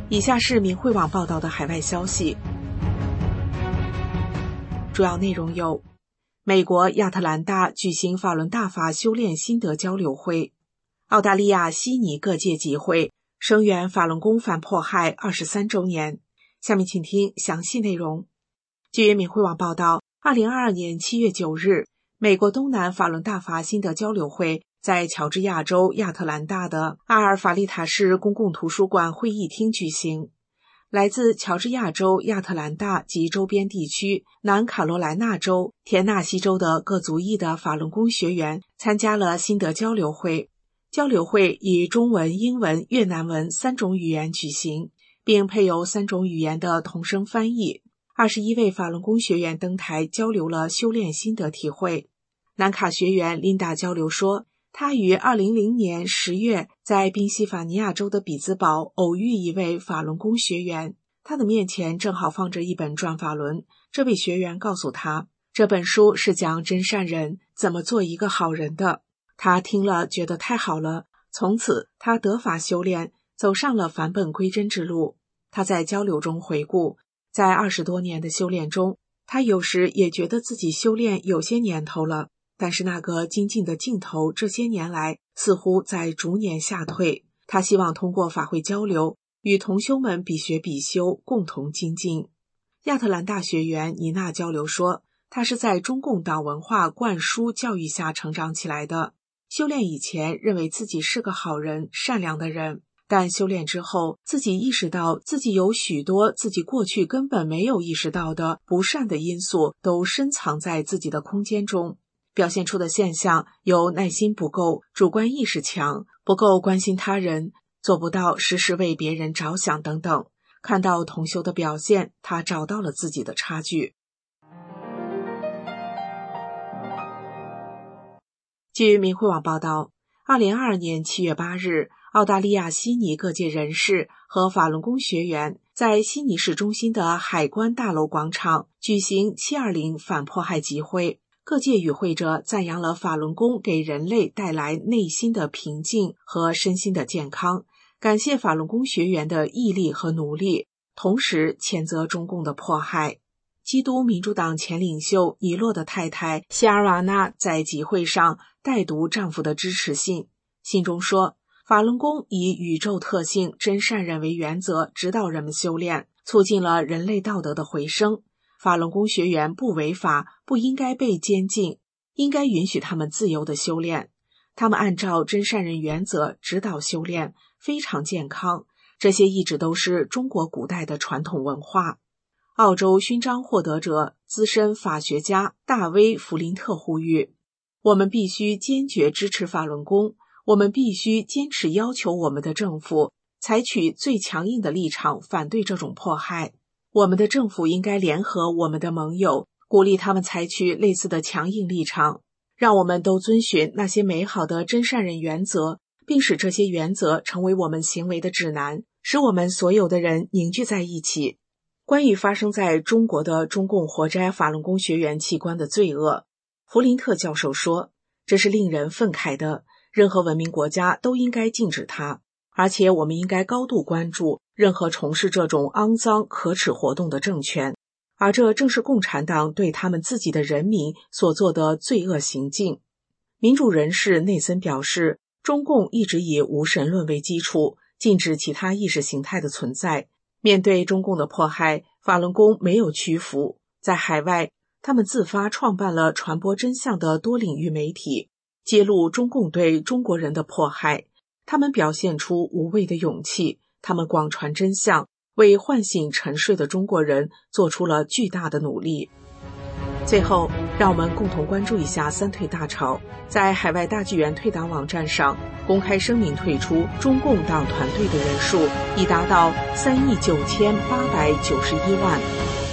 以下是明慧网报道的海外消息，主要内容有：美国亚特兰大举行法轮大法修炼心得交流会；澳大利亚悉尼各界集会声援法轮功反迫害23周年。下面请听详细内容。据明慧网报道，2022年7月9日，美国东南法轮大法心得交流会在乔治亚州亚特兰大的阿尔法利塔市公共图书馆会议厅举行。来自乔治亚州亚特兰大及周边地区、南卡罗来纳州、田纳西州的各族裔的法轮功学员参加了心得交流会。交流会以中文、英文、越南文3种语言举行，并配有3种语言的同声翻译。21位法轮功学员登台交流了修炼心得体会。南卡学员琳达交流说，她于2010年10月在宾夕法尼亚州的比兹堡偶遇一位法轮功学员，他的面前正好放着一本转法轮。这位学员告诉他，这本书是讲真善人怎么做一个好人的。他听了觉得太好了，从此他得法修炼，走上了返本归真之路。他在交流中回顾，在20多年的修炼中，他有时也觉得自己修炼有些年头了，但是那个精进的劲头这些年来似乎在逐年下退。他希望通过法会交流，与同修们比学比修，共同精进。亚特兰大学员妮娜交流说，她是在中共党文化灌输教育下成长起来的，修炼以前认为自己是个好人、善良的人，但修炼之后，自己意识到自己有许多自己过去根本没有意识到的不善的因素都深藏在自己的空间中。表现出的现象有耐心不够、主观意识强、不够关心他人、做不到时时为别人着想等等。看到同修的表现，他找到了自己的差距。据明慧网报道，2022年7月8日，澳大利亚悉尼各界人士和法轮功学员在悉尼市中心的海关大楼广场举行720反迫害集会。各界与会者赞扬了法轮功给人类带来内心的平静和身心的健康，感谢法轮功学员的毅力和努力，同时谴责中共的迫害。基督民主党前领袖尼洛的太太希尔瓦纳在集会上代读丈夫的支持信，信中说，法轮功以宇宙特性真善人为原则指导人们修炼，促进了人类道德的回升。法轮功学员不违法，不应该被监禁，应该允许他们自由的修炼。他们按照真善人原则指导修炼，非常健康。这些一直都是中国古代的传统文化。澳洲勋章获得者、资深法学家大威·弗林特呼吁，我们必须坚决支持法轮功，我们必须坚持要求我们的政府采取最强硬的立场反对这种迫害。我们的政府应该联合我们的盟友，鼓励他们采取类似的强硬立场，让我们都遵循那些美好的真善人原则，并使这些原则成为我们行为的指南，使我们所有的人凝聚在一起。关于发生在中国的中共活摘法轮功学员器官的罪恶，弗林特教授说，这是令人愤慨的，任何文明国家都应该禁止它，而且我们应该高度关注任何从事这种肮脏可耻活动的政权，而这正是共产党对他们自己的人民所做的罪恶行径。民主人士内森表示，中共一直以无神论为基础，禁止其他意识形态的存在。面对中共的迫害，法轮功没有屈服。在海外，他们自发创办了传播真相的多领域媒体，揭露中共对中国人的迫害。他们表现出无畏的勇气，他们广传真相，为唤醒沉睡的中国人做出了巨大的努力。最后，让我们共同关注一下三退大潮。在海外大纪元退党网站上公开声明退出中共党团队的人数已达到3.991亿。